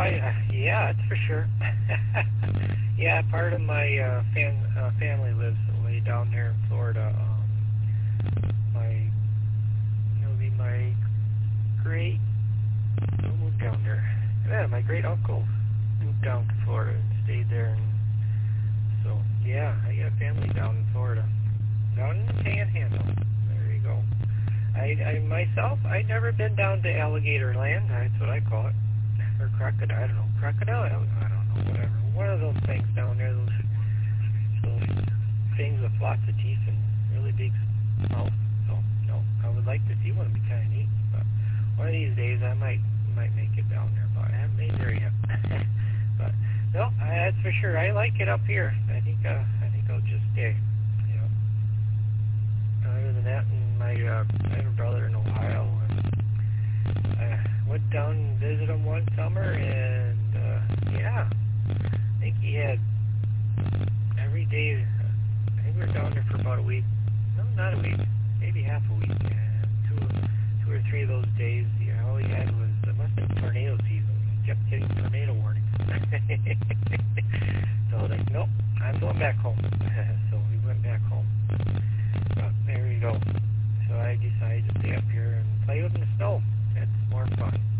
Yeah, that's for sure. Yeah, part of my family lives way down there in Florida. It'll be my great, who moved down there? Yeah, my great uncle moved down to Florida and stayed there, and so yeah, I got family down in Florida, down in the Panhandle. There you go. I myself, I've never been down to Alligator Land. That's what I call it, or crocodile. I don't know, crocodile. I don't know, whatever. One of those things down there, those things with lots of teeth and really big mouth. So no, I would like to see one. It'd be kind of neat. But one of these days, I might make it down there, but I haven't made there yet. But no, that's for sure. I like it up here. I think I'll just stay. You know. Other than that, and I have a brother in Ohio, and I went down and visited him one summer, and yeah, I think he had every day. I think we were down there for about a week. No, not a week. Maybe half a week. And two or three of those days, all he had was, it must have been tornado season. He kept getting tornado warnings. So I was like, nope, I'm going back home. So we went back home. But there you go. So I decided to stay up here and play with the snow. That's more fun.